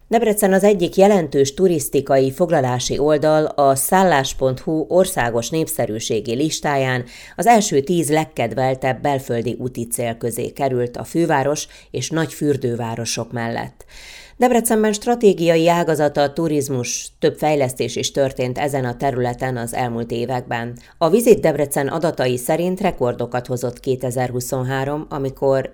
Debrecen az egyik jelentős turisztikai foglalási oldal, a szállás.hu országos népszerűségi listáján az első 10 legkedveltebb belföldi úti cél közé került a főváros és nagy fürdővárosok mellett. Debrecenben stratégiai ágazata a turizmus, több fejlesztés is történt ezen a területen az elmúlt években. A Visit Debrecen adatai szerint rekordokat hozott 2023, amikor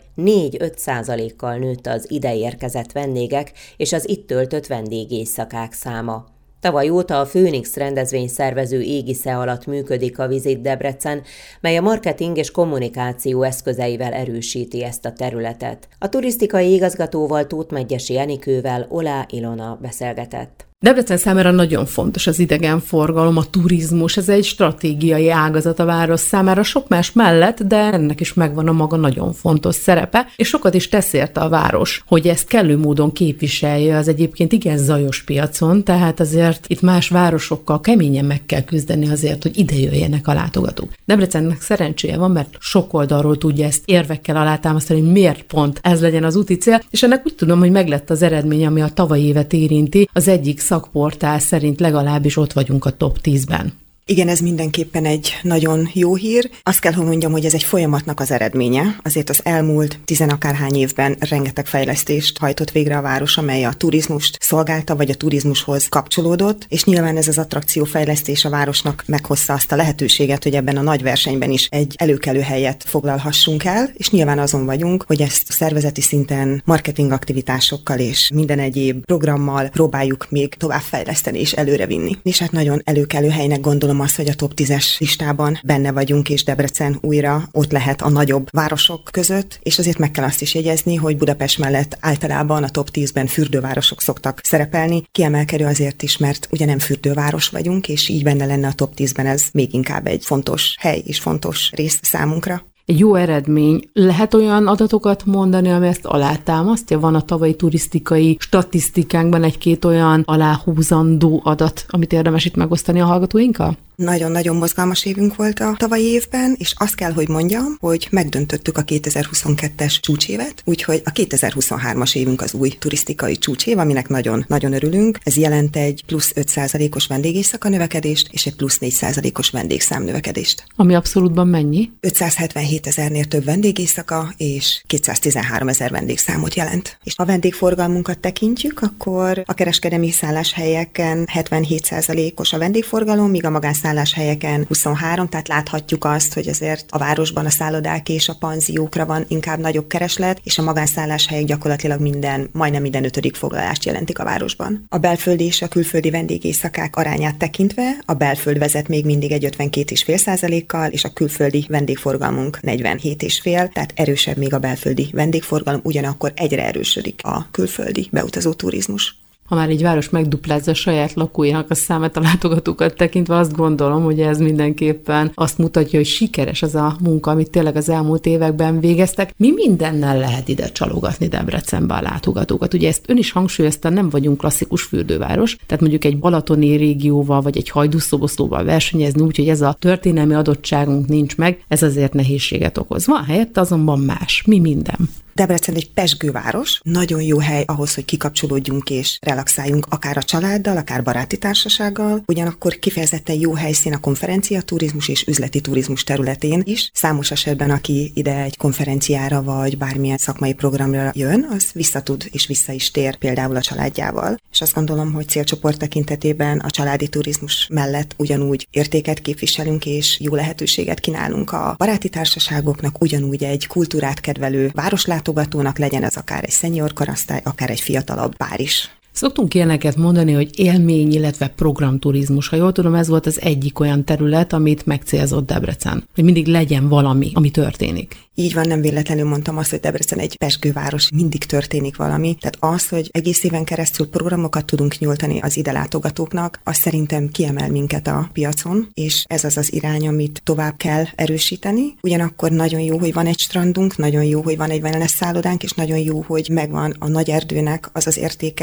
4-5%-kal nőtt az ide érkezett vendégek és az itt töltött vendégéjszakák száma. Tavaly óta a Phoenix rendezvényszervező égisze alatt működik a Visit Debrecen, mely a marketing és kommunikáció eszközeivel erősíti ezt a területet. A turisztikai igazgatóval, Tóth Medgyessy Enikővel Olá Ilona beszélgetett. Debrecen számára nagyon fontos az idegenforgalom, a turizmus, ez egy stratégiai ágazat a város számára sok más mellett, de ennek is megvan a maga nagyon fontos szerepe, és sokat is tesz érte a város, hogy ezt kellő módon képviselje az egyébként igen zajos piacon, tehát azért itt más városokkal keményen meg kell küzdeni azért, hogy ide jöjjenek a látogatók. Debrecennek szerencséje van, mert sok oldalról tudja ezt érvekkel alátámasztani, hogy miért pont ez legyen az úti cél, és ennek úgy tudom, hogy meglett az eredmény, ami a tavalyi évet érinti, az egyik szakportál szerint legalábbis ott vagyunk a top 10-ben. Igen, ez mindenképpen egy nagyon jó hír. Azt kell, hogy mondjam, hogy ez egy folyamatnak az eredménye. Azért az elmúlt 10 akárhány évben rengeteg fejlesztést hajtott végre a város, amely a turizmust szolgálta, vagy a turizmushoz kapcsolódott, és nyilván ez az attrakciófejlesztés a városnak meghozta azt a lehetőséget, hogy ebben a nagy versenyben is egy előkelő helyet foglalhassunk el, és nyilván azon vagyunk, hogy ezt a szervezeti szinten marketing aktivitásokkal és minden egyéb programmal próbáljuk még tovább fejleszteni és előrevinni. És hát nagyon előkelő helynek gondolom az, hogy a top 10-es listában benne vagyunk, és Debrecen újra ott lehet a nagyobb városok között, és azért meg kell azt is jegyezni, hogy Budapest mellett általában a top 10-ben fürdővárosok szoktak szerepelni. Kiemelkedő azért is, mert ugye nem fürdőváros vagyunk, és így benne lenne a top 10-ben, ez még inkább egy fontos hely és fontos rész számunkra. Egy jó eredmény. Lehet olyan adatokat mondani, ami ezt alátámasztja? Van a tavalyi turisztikai statisztikánkban egy-két olyan aláhúzandó adat, amit érdemes itt megosztani a hallgatóinkkal? Nagyon-nagyon mozgalmas évünk volt a tavalyi évben, és azt kell, hogy mondjam, hogy megdöntöttük a 2022-es csúcsévet, úgyhogy a 2023-as évünk az új turisztikai csúcsév, aminek nagyon-nagyon örülünk. Ez jelent egy plusz 5%-os vendégéjszaka növekedést, és egy plusz 4%-os vendégszám növekedést. Ami abszolútban mennyi? 577 000-nél több vendégéjszaka, és 213 000 vendégszámot jelent. És ha a vendégforgalmunkat tekintjük, akkor a kereskedelmi szálláshelyeken 77%-os a vendégforgalom, míg a magánszálláshelyeken 23, tehát láthatjuk azt, hogy azért a városban a szállodák és a panziókra van inkább nagyobb kereslet, és a magánszálláshelyek gyakorlatilag majdnem minden 5. foglalást jelentik a városban. A belföldi és a külföldi vendégéjszakák arányát tekintve a belföld vezet még mindig egy 52,5%-kal, és a külföldi vendégforgalmunk 47,5, tehát erősebb még a belföldi vendégforgalom, ugyanakkor egyre erősödik a külföldi beutazó turizmus. Ha már egy város megduplázza a saját lakóinak a számát, a látogatókat tekintve, azt gondolom, hogy ez mindenképpen azt mutatja, hogy sikeres az a munka, amit tényleg az elmúlt években végeztek. Mi mindennel lehet ide csalogatni Debrecenbe a látogatókat? Ugye ezt ön is hangsúlyozta, nem vagyunk klasszikus fürdőváros, tehát mondjuk egy balatoni régióval, vagy egy Hajdúszoboszlóval versenyezni, úgyhogy ez a történelmi adottságunk nincs meg, ez azért nehézséget okoz. Van helyette azonban más. Mi minden? Debrecen egy pezsgőváros, nagyon jó hely ahhoz, hogy kikapcsolódjunk és relaxáljunk akár a családdal, akár baráti társasággal, ugyanakkor kifejezetten jó helyszín a konferenciaturizmus és üzleti turizmus területén is. Számos esetben, aki ide egy konferenciára vagy bármilyen szakmai programra jön, az visszatud és vissza is tér például a családjával. És azt gondolom, hogy célcsoport tekintetében a családi turizmus mellett ugyanúgy értéket képviselünk és jó lehetőséget kínálunk a baráti társaságoknak, ugyanúgy egy kultúrát kedvelő városlátogatónak, legyen ez akár egy senior korosztály, akár egy fiatalabb pár is. Szoktunk ilyeneket mondani, hogy élmény, illetve programturizmus. Ha jól tudom, ez volt az egyik olyan terület, amit megcélzott Debrecen. Hogy mindig legyen valami, ami történik. Így van, nem véletlenül mondtam azt, hogy Debrecen egy pezsgőváros, mindig történik valami. Tehát az, hogy egész éven keresztül programokat tudunk nyújtani az ide látogatóknak, az szerintem kiemel minket a piacon, és ez az az irány, amit tovább kell erősíteni. Ugyanakkor nagyon jó, hogy van egy strandunk, nagyon jó, hogy van egy wellness szállodánk, és nagyon jó, hogy megvan a nagy erdőnek az az értéke, amitől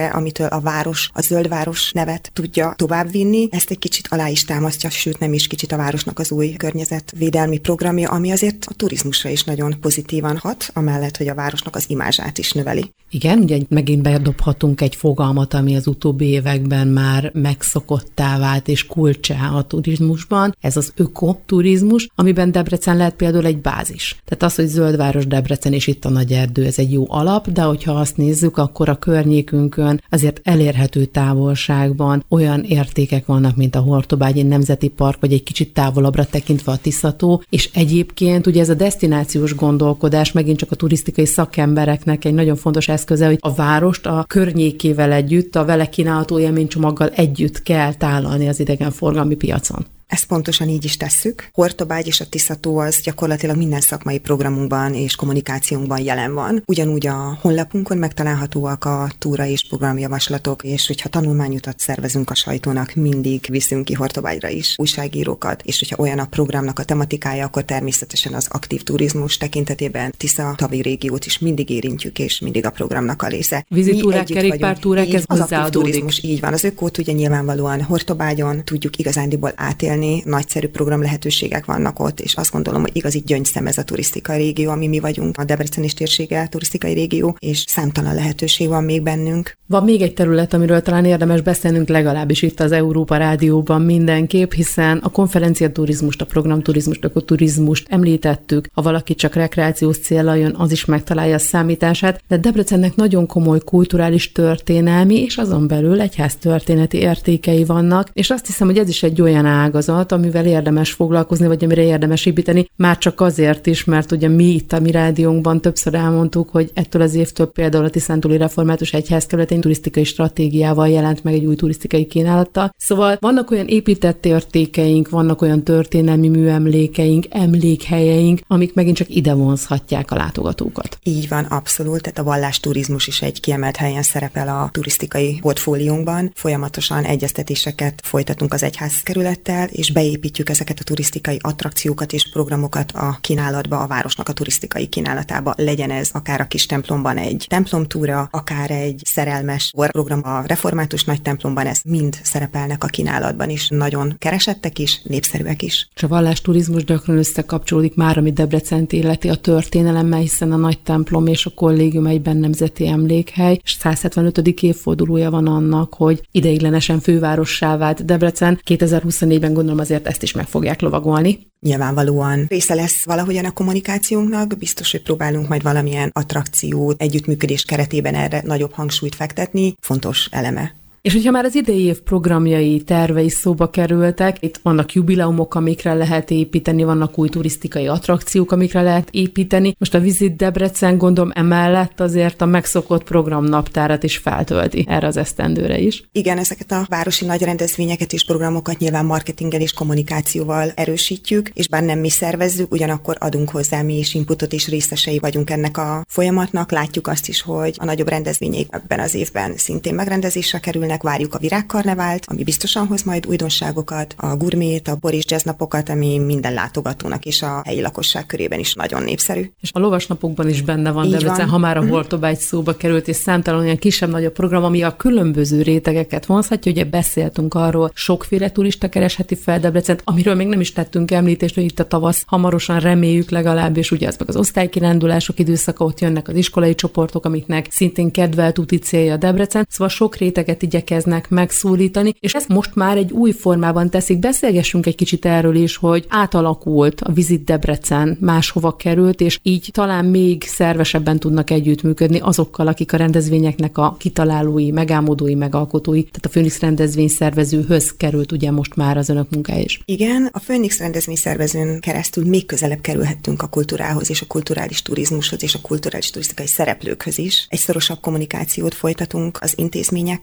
a város, a zöldváros nevet tudja továbbvinni. Ezt egy kicsit alá is támasztja, sőt nem is kicsit a városnak az új környezetvédelmi programja, ami azért a turizmusra is nagyon pozitívan hat, amellett, hogy a városnak az imázsát is növeli. Igen, ugye megint bedobhatunk egy fogalmat, ami az utóbbi években már megszokottá vált és kulcsá a turizmusban. Ez az ökoturizmus, amiben Debrecen lehet például egy bázis. Tehát az, hogy zöldváros Debrecen és itt a nagy erdő, ez egy jó alap, de hogyha azt nézzük, akkor a környékünkön azért elérhető távolságban olyan értékek vannak, mint a Hortobágyi Nemzeti Park, vagy egy kicsit távolabbra tekintve a Tisza-tó, és egyébként ugye ez a desztinációs gondolkodás megint csak a turisztikai szakembereknek egy nagyon fontos eszköze, hogy a várost a környékével együtt, a vele kínálható élménycsomaggal együtt kell tálalni az idegenforgalmi piacon. Ezt pontosan így is tesszük. Hortobágy és a Tisza-tó az gyakorlatilag minden szakmai programunkban és kommunikációnkban jelen van. Ugyanúgy a honlapunkon megtalálhatóak a túra és programjavaslatok, és hogyha tanulmányutat szervezünk a sajtónak, mindig viszünk ki Hortobágyra is újságírókat, és hogyha olyan a programnak a tematikája, akkor természetesen az aktív turizmus tekintetében Tisza-tavi régiót is mindig érintjük, és mindig a programnak a része. Vizitúrák, kerékpártúrák, ez az hozzáadódik. aktív turizmus, így van. Az ökót ugye nyilvánvalóan Hortobágyon tudjuk igazándiból átélni, nagyszerű program lehetőségek vannak ott, és azt gondolom, hogy igazi gyöngyszem ez a turisztikai régió, ami mi vagyunk, a Debrecen és térsége turisztikai régió, és számtalan lehetőség van még bennünk. Van még egy terület, amiről talán érdemes beszélnünk legalábbis itt az Európa Rádióban mindenképp, hiszen a konferenciaturizmust, a programturizmust, ökoturizmust említettük, ha valaki csak rekreációs céllal jön, az is megtalálja a számítását, de Debrecennek nagyon komoly kulturális, történelmi és azon belül egyháztörténeti értékei vannak, és azt hiszem, hogy ez is egy olyan ágazat, amivel érdemes foglalkozni, vagy amire érdemes építeni, már csak azért is, mert ugye mi itt a mi rádiónkban többször elmondtuk, hogy ettől az évtől például a Tiszántúli Református Egyházkerületén turisztikai stratégiával jelent meg egy új turisztikai kínálattal. Szóval vannak olyan épített értékeink, vannak olyan történelmi műemlékeink, emlékhelyeink, amik megint csak ide vonzhatják a látogatókat. Így van, abszolút, tehát a vallásturizmus is egy kiemelt helyen szerepel a turisztikai portfóliónkban. Folyamatosan egyeztetéseket folytatunk az egyházkerülettel, és beépítjük ezeket a turisztikai attrakciókat és programokat a kínálatba, a városnak a turisztikai kínálatába. Legyen ez akár a kis templomban egy templomtúra, akár egy szerelmes program a református nagy templomban, ez mind szerepelnek a kínálatban is. Nagyon keresettek is, népszerűek is. És a vallásturizmus gyakran összekapcsolódik már, ami Debrecent illeti a történelemmel, hiszen a nagy templom és a kollégium egyben nemzeti emlékhely, és 175. évfordulója van annak, hogy ideiglenesen fővárossá vált Debrecen. 2024-ben gondolom azért ezt is meg fogják lovagolni. Nyilvánvalóan része lesz valahogyan a kommunikációnknak, biztos, hogy próbálunk majd valamilyen attrakciót, együttműködés keretében erre nagyobb hangsúlyt fektetni, fontos eleme. És hogyha már az idei év programjai, tervei szóba kerültek, itt vannak jubileumok, amikre lehet építeni, vannak új turisztikai attrakciók, amikre lehet építeni. Most a Visit Debrecen, gondolom, emellett azért a megszokott programnaptárat is feltölti erre az esztendőre is. Igen, ezeket a városi nagy rendezvényeket és programokat nyilván marketinggel és kommunikációval erősítjük, és bár nem mi szervezzük, ugyanakkor adunk hozzá mi is inputot, és részesei vagyunk ennek a folyamatnak. Látjuk azt is, hogy a nagyobb rendezvények ebben az évben szintén megrendezésre kerülnek. Várjuk a Virágkarnevált, ami biztosan hoz majd újdonságokat, a gurmét, a bor és jazz napokat, ami minden látogatónak és a helyi lakosság körében is nagyon népszerű. És a lovasnapokban is benne van Debrecen, ha már a Hortobágy szóba került, és számtalan olyan kisebb-nagyobb program, ami a különböző rétegeket vonzhatja. Ugye beszéltünk arról, sokféle turista keresheti fel Debrecent, amiről még nem is tettünk említést, hogy itt a tavasz hamarosan reméljük legalábbis, ugye az meg az osztálykirándulások időszaka, ott jönnek az iskolai csoportok, amiknek szintén kedvelt úti célja Debrecen. Szóval sok réteget igyekeznek megszólítani, és ezt most már egy új formában teszik. Beszélgessünk egy kicsit erről is, hogy átalakult a Visit Debrecen, máshova került, és így talán még szervesebben tudnak együttműködni azokkal, akik a rendezvényeknek a kitalálói, megálmodói, megalkotói, tehát a Főnix rendezvényszervezőhöz került ugye most már az önök munkája is. Igen, a Főnix rendezvényszervezőn keresztül még közelebb kerülhettünk a kultúrához és a kulturális turizmushoz és a kulturális turisztikai szereplőkhöz is. Egy szorosabb kommunikációt folytatunk az intézményekkel,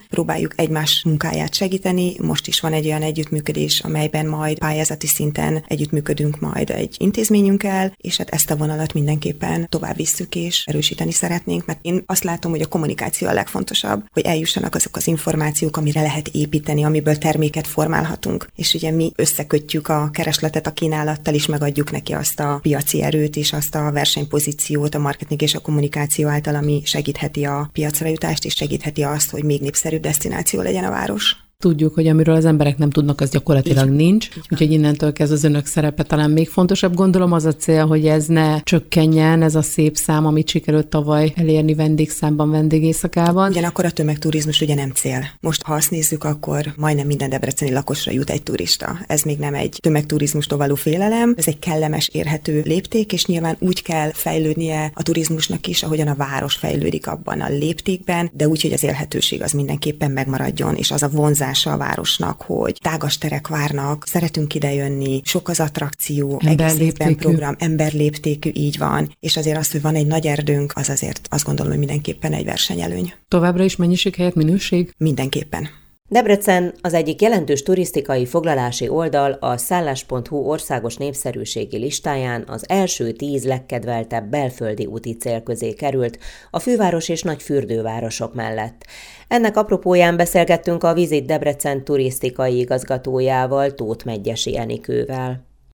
próbáljuk egymás munkáját segíteni. Most is van egy olyan együttműködés, amelyben majd pályázati szinten együttműködünk majd egy intézményünkkel, és hát ezt a vonalat mindenképpen tovább visszük és erősíteni szeretnénk, mert én azt látom, hogy a kommunikáció a legfontosabb, hogy eljussanak azok az információk, amire lehet építeni, amiből terméket formálhatunk. És ugye mi összekötjük a keresletet a kínálattal, és megadjuk neki azt a piaci erőt és azt a versenypozíciót a marketing és a kommunikáció által, ami segítheti a piacra jutást, és segítheti azt, hogy még népszerűbb desztináció legyen a város. Tudjuk, hogy amiről az emberek nem tudnak, az gyakorlatilag nincs. Úgyhogy innentől kezdve az önök szerepe talán még fontosabb. Gondolom az a cél, hogy ez ne csökkenjen, ez a szép szám, amit sikerült tavaly elérni vendégszámban, vendégészakában. Ugyanakkor a tömegturizmus ugye nem cél. Most, ha azt nézzük, akkor majdnem minden debreceni lakosra jut egy turista. Ez még nem egy tömegturizmustól való félelem, ez egy kellemes, érhető lépték, és nyilván úgy kell fejlődnie a turizmusnak is, ahogyan a város fejlődik abban a léptékben, de úgy, hogy az élhetőség az mindenképpen megmaradjon, és az a vonzás a városnak, hogy tágas terek várnak, szeretünk idejönni, sok az attrakció, egész évben program, emberléptékű, így van, és azért az, hogy van egy nagy erdőnk, az azért azt gondolom, hogy mindenképpen egy versenyelőny. Továbbra is mennyiség helyett minőség? Mindenképpen. Debrecen az egyik jelentős turisztikai foglalási oldal a szállás.hu országos népszerűségi listáján az első 10 legkedveltebb belföldi úti cél közé került a főváros és nagy fürdővárosok mellett. Ennek apropóján beszélgettünk a Visit Debrecen turisztikai igazgatójával, Tóth Medgyessy Enikővel.